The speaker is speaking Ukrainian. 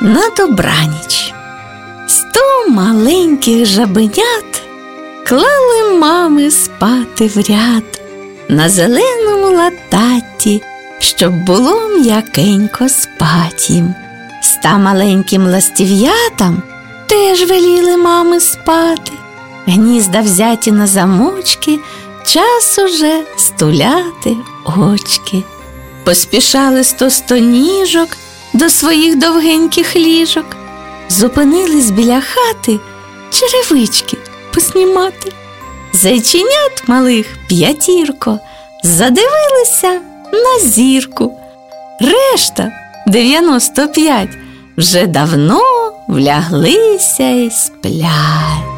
на добраніч. 100 маленьких жабенят клали мами спати в ряд на зеленому лататті, щоб було м'якенько спать їм. 100 маленьким ластів'ятам теж веліли мами спати. Гнізда взяті на замочки, час уже стуляти очки. Поспішали 100 ніжок до своїх довгеньких ліжок. Зупинились біля хати черевички поснімати. Зайченят малих 5, задивилися на зірку. Решта 95 вже давно вляглися й сплять.